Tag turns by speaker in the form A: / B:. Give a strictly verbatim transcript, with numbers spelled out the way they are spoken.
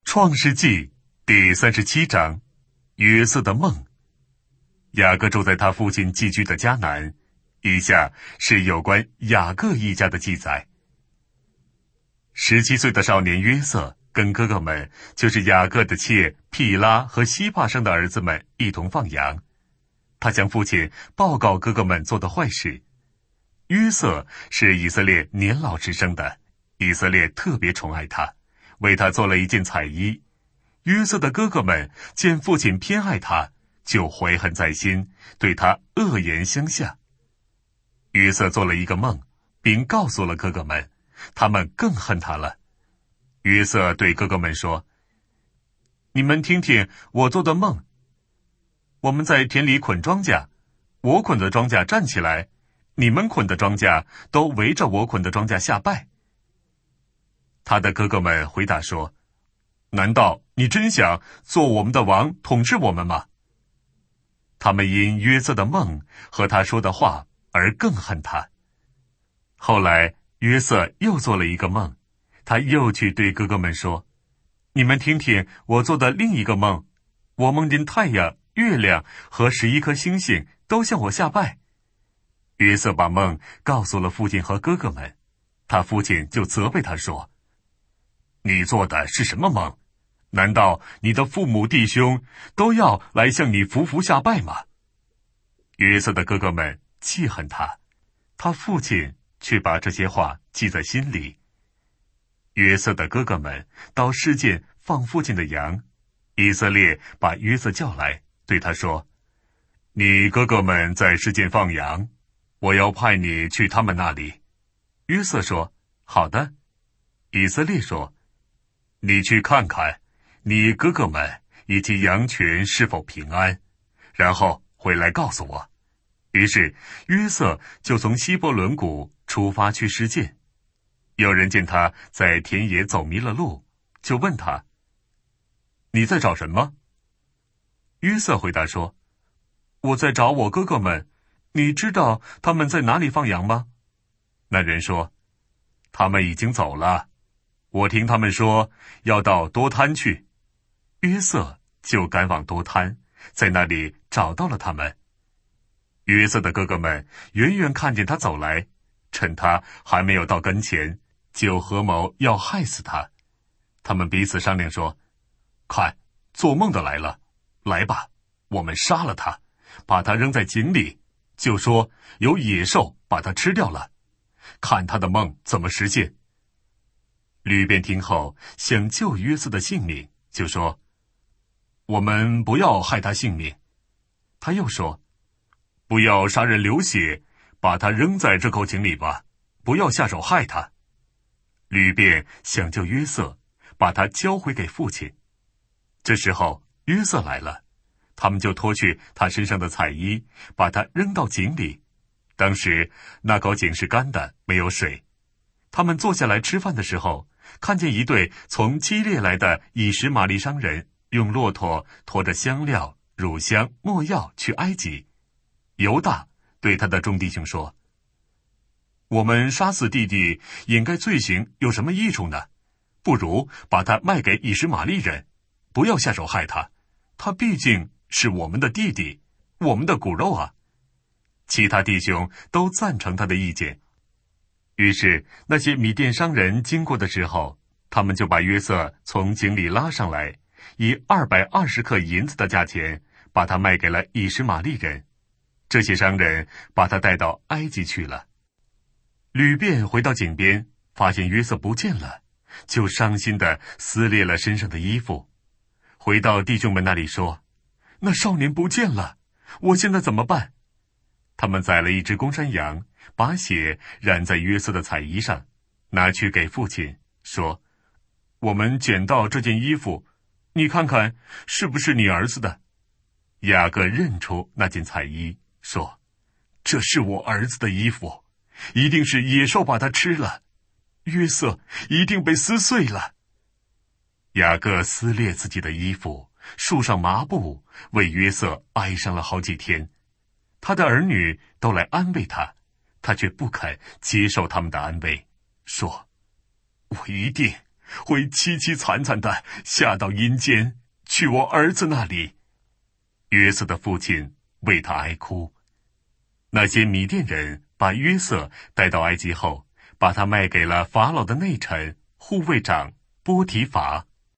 A: 创世纪第三十七章，约瑟的梦。雅各住在他父亲寄居的迦南，以下是有关雅各一家的记载。十七岁的少年约瑟跟哥哥们，就是雅各的妾毗拉和西帕生的儿子们一同放羊。他向父亲报告哥哥们做的坏事。约瑟是以色列年老时生的，以色列特别宠爱他，为他做了一件彩衣。约瑟的哥哥们见父亲偏爱他，就怀恨在心，对他恶言相向。约瑟做了一个梦，并告诉了哥哥们，他们更恨他了。约瑟对哥哥们说：你们听听我做的梦。我们在田里捆庄稼，我捆的庄稼站起来，你们捆的庄稼都围着我捆的庄稼下拜。他的哥哥们回答说：难道你真想做我们的王，统治我们吗？他们因约瑟的梦和他说的话而更恨他。后来约瑟又做了一个梦，他又去对哥哥们说：你们听听我做的另一个梦。我梦见太阳、月亮和十一颗星星都向我下拜。约瑟把梦告诉了父亲和哥哥们，他父亲就责备他说：你做的是什么梦？难道你的父母弟兄都要来向你匍匐下拜吗？约瑟的哥哥们气恨他，他父亲却把这些话记在心里。约瑟的哥哥们到示剑放父亲的羊，以色列把约瑟叫来，对他说：你哥哥们在示剑放羊，我要派你去他们那里。约瑟说：好的。以色列说：你去看看你哥哥们以及羊群是否平安，然后回来告诉我。于是约瑟就从希伯伦谷出发去示剑。有人见他在田野走迷了路，就问他：你在找什么？约瑟回答说：我在找我哥哥们，你知道他们在哪里放羊吗？那人说：他们已经走了，我听他们说要到多滩去。约瑟就赶往多滩，在那里找到了他们。约瑟的哥哥们远远看见他走来，趁他还没有到跟前，就合谋要害死他。他们彼此商量说：看，做梦的来了，来吧，我们杀了他，把他扔在井里，就说有野兽把他吃掉了，看他的梦怎么实现。吕便听后想救约瑟的性命，就说：我们不要害他性命。他又说：不要杀人流血，把他扔在这口井里吧，不要下手害他。吕便想救约瑟，把他交回给父亲。这时候约瑟来了，他们就脱去他身上的彩衣，把他扔到井里。当时那口井是干的，没有水。他们坐下来吃饭的时候，看见一对从基列来的以实玛利商人，用骆驼驮着香料、乳香、没药去埃及。犹大对他的众弟兄说：我们杀死弟弟，掩盖罪行有什么益处呢？不如把他卖给以实玛利人，不要下手害他，他毕竟是我们的弟弟，我们的骨肉啊。其他弟兄都赞成他的意见。于是那些米甸商人经过的时候，他们就把约瑟从井里拉上来，以二百二十克银子的价钱把他卖给了以实玛利人。这些商人把他带到埃及去了。吕便回到井边，发现约瑟不见了，就伤心地撕裂了身上的衣服，回到弟兄们那里说：那少年不见了，我现在怎么办？他们宰了一只公山羊，把血染在约瑟的彩衣上，拿去给父亲，说：我们捡到这件衣服，你看看是不是你儿子的？雅各认出那件彩衣，说：这是我儿子的衣服，一定是野兽把它吃了，约瑟一定被撕碎了。雅各撕裂自己的衣服，束上麻布，为约瑟哀伤了好几天。他的儿女都来安慰他，他却不肯接受他们的安慰，说：我一定会凄凄惨惨地下到阴间，去我儿子那里。”约瑟的父亲为他哀哭。那些米甸人把约瑟带到埃及后，把他卖给了法老的内臣、护卫长波提乏。